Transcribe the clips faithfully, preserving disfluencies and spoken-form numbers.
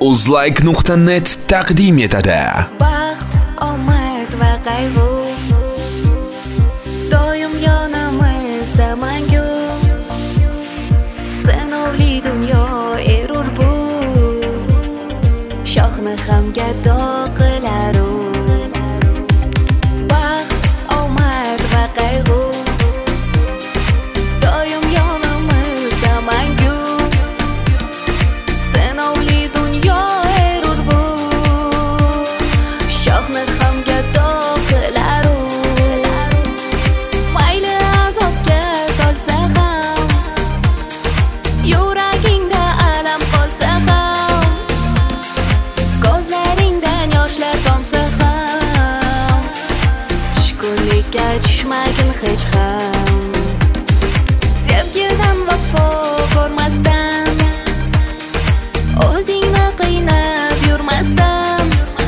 uzlike nuqta net taqdim etadi. Baxt, omad va qayg'u doim yonimizda mangu. Sinovli dunyo erur bu, shohni ham gado qilar u. Baxt, omad va qayg'u doim yonimizda mangu. Sinovli dunyo erur bu, shohni ham gado qilar u. Mayli azobga solsa ham, yuragingda alam qolsa ham, ko'zlaringdan yoshlar tomsa ham, tushkunlikka tushmagin hech ham. Sevgidan vafo ko'rmasdan, o'zingni qiynab yurmasdan,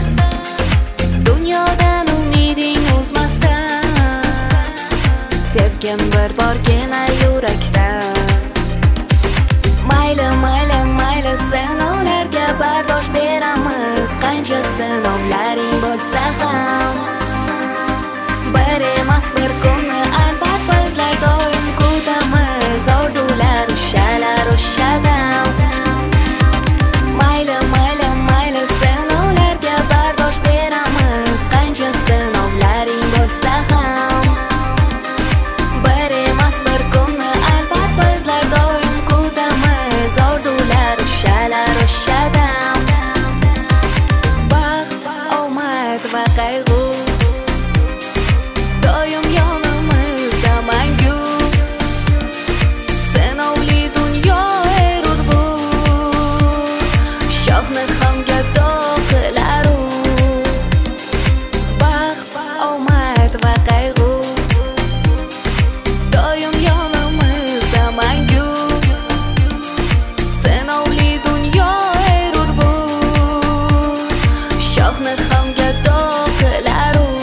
dunyodan umiding uzmasdan, sevgim bir borgina yurakdan. Mayli, mayli, mayli sinovlarga bardosh beramiz, qancha sinovlaring bo'lsa ham. Bir emas bir kunni albat bizlar doim kutamiz, orzular ushalar ushadam. Mayli, mayli, mayli sinovlarga bardosh beramiz, qancha sinovlaring bo'lsa ham. Bir emas bir kunni albat bizlar doim kutamiz, orzular ushalar ushadam. Baxt, omad va qayg'u doim yonimizda mangu. Sinovli dunyo erur bu, shohni ham gado qilar u. Baxt, omad va qayg'u doim yonimizda mangu. Sinovli dunyo erur bu, shohni ham gado qilar u.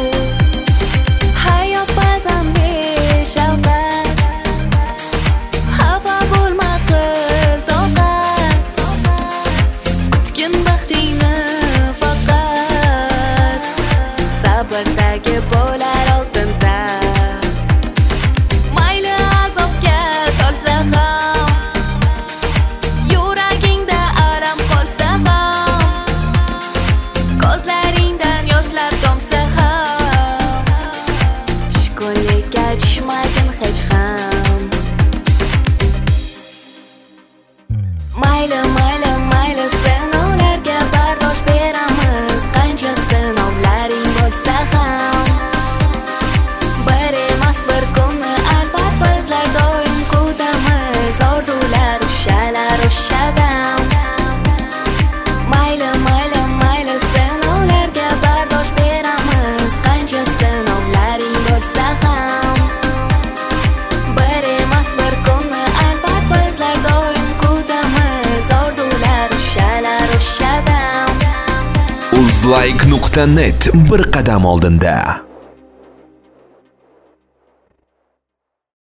Hayot ba'zan beshafqat, xafa bo'lma qil toqat, kutgin baxtingni faqat, sabrdagi bo'lar oltin taxt. Mayli azobga solsa ham, yuragingda alam qolsa ham, ko'zlaringdan yoshlar tomsa ham, tushkunlikka tushmagin hech ham. Mayli, mayli, mayli sinovlarga bardosh beramiz, qancha sinovlaring bo'lsa ham. Bir emas bir kunni albat bizlar doim kutamiz, orzular ushalar ushadam. Mayli, mayli, mayli sinovlarga bardosh beramiz, qancha sinovlaring bo'lsa ham. Bir emas bir kunni albat bizlar doim kutamiz, orzular ushalar ushadam. uzlike nuqta net bir qadam oldinda.